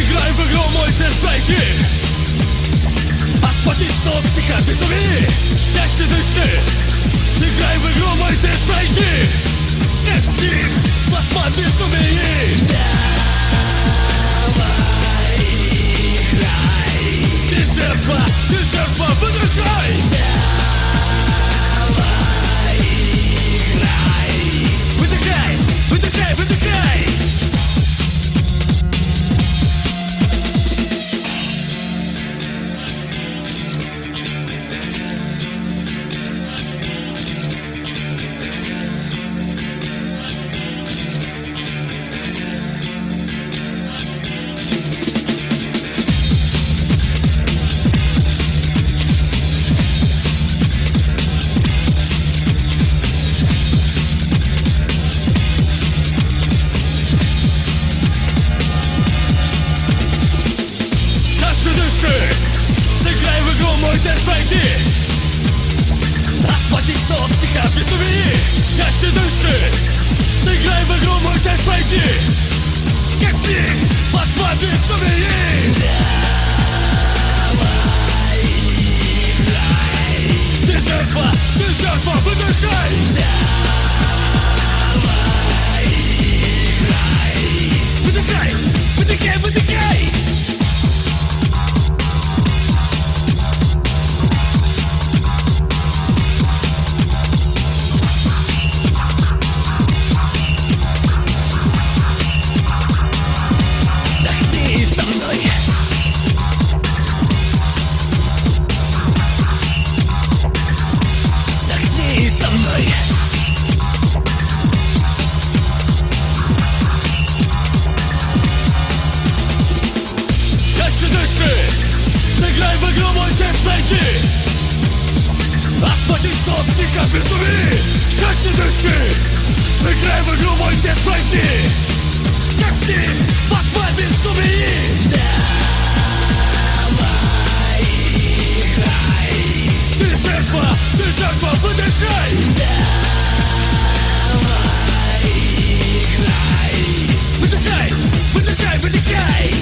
Сыграй в игру мой тест пройти. Астматичного психа безумие. Счастье души. Сыграй в игру мой тест пройти. Нет псих, плазма безумие. Давай, играй. Ты жертва, выдыхай. Давай, играй. Выдыхай, выдыхай, выдыхай. Сыграй в игру мой тест пройти. Астматичного психа безумие. Счастье души. Сыграй в игру мой тест пройти. Как псих, плазма безумие. Давай, играй. Ты жертва, выдыхай. Давай, играй. Выдыхай, выдыхай, выдыхай. Сыграй в игру мой тест пройти. Астматичного психа безумие. Счастье души. Сыграй в игру мой тест пройти. Как псих, плазма безумие. Давай, играй. Ты жертва, выдыхай. Давай, играй. Выдыхай, выдыхай, выдыхай.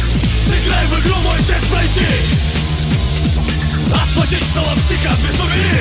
Астматичного психа безумие.